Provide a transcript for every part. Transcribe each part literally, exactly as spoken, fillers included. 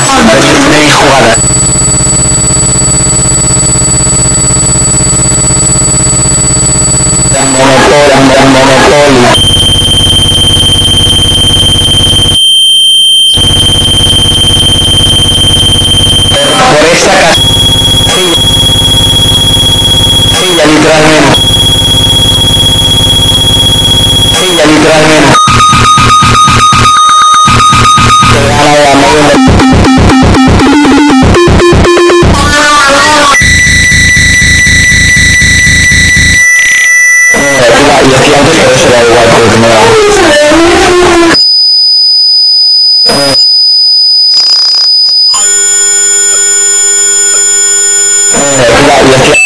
Tenéis jugada. Monopoly, Monopoly. Por esta casilla, casilla literalmente, casilla literalmente, se gana la media. Y decía antes que eso era igual, porque no era. Y decía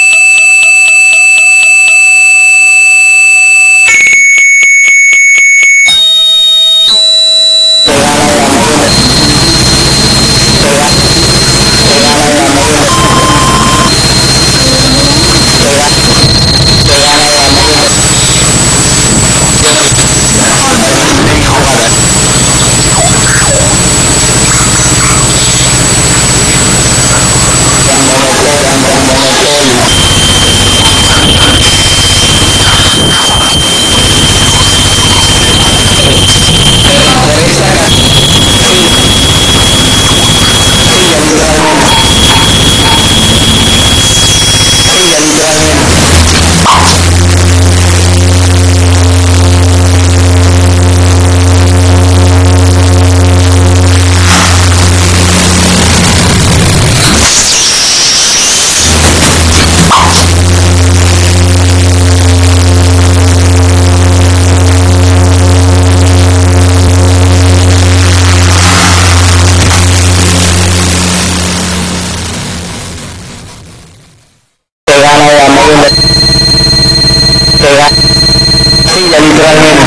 literalmente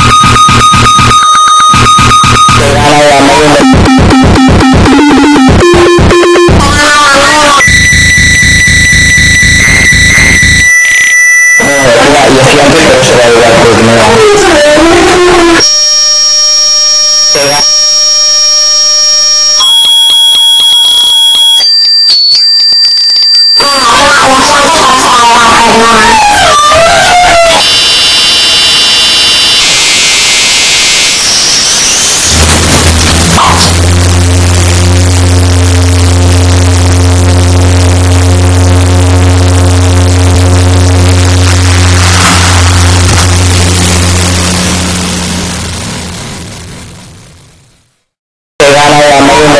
se gana la media. Y decía antes que eso era igual, porque no era.